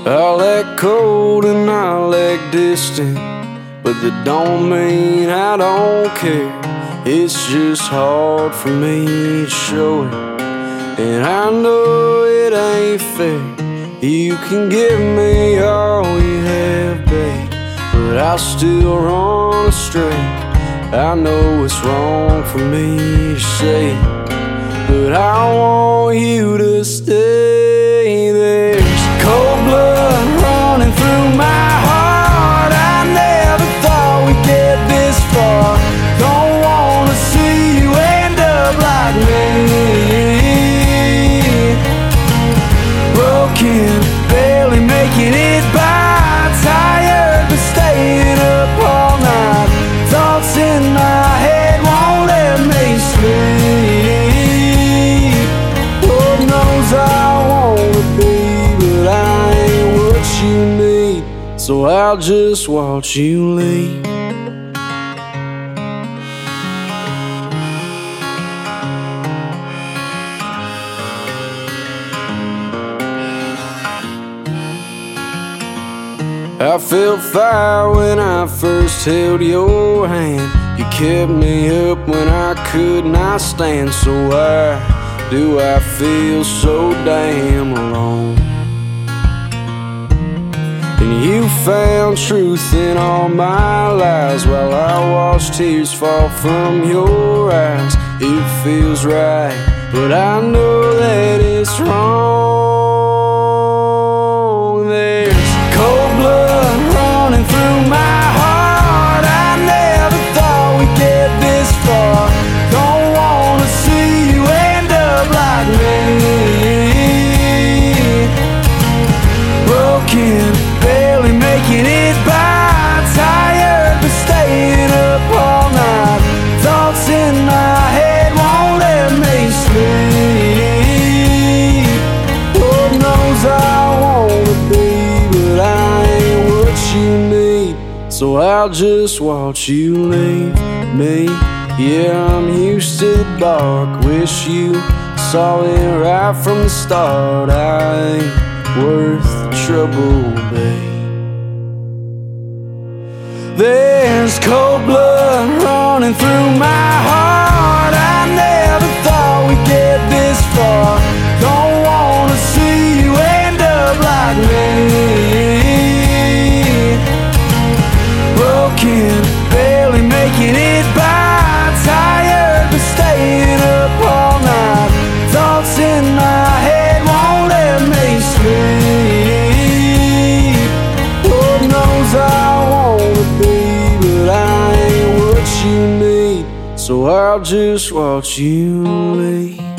I'll act cold and I'll act distant, but that don't mean I don't care. It's just hard for me to show it, and I know it ain't fair. You can give me all you have, babe, but I'll still run astray. I know it's wrong for me to say it, but I want you to stay. There's cold blood running through my heart. I never thought we'd get this far. Don't wanna see you end up like me, broken, barely making it by, tired but staying up all night. Thoughts in my head won't let me sleep. Lord knows I wanna be, but I ain't what you need, so I'll just watch you leave. I felt fire when I first held your hand. You kept me up when I could not stand. So why do I feel so damn alone? And you found truth in all my lies, while I watched tears fall from your eyes. It feels right, but I know that it's wrong. There's cold blood running through my heart. I never thought we'd get this far. Don't wanna see you end up like me, broken, barely making it by, tired but staying up all night. Thoughts in my head won't let me sleep. Lord knows I wanna be, but I ain't what you need, so I'll just watch you leave me. Yeah, I'm used to the dark, wish you saw it right from the start. I ain't worth the trouble, babe. There's cold blood running through my heart. I never thought we'd get this far. Don't wanna see you end up like me, broken, barely making it by, tired but staying up all night. Thoughts in my head won't let me sleep. Lord knows I wanna be, but I ain't what you need, so I'll just watch you leave.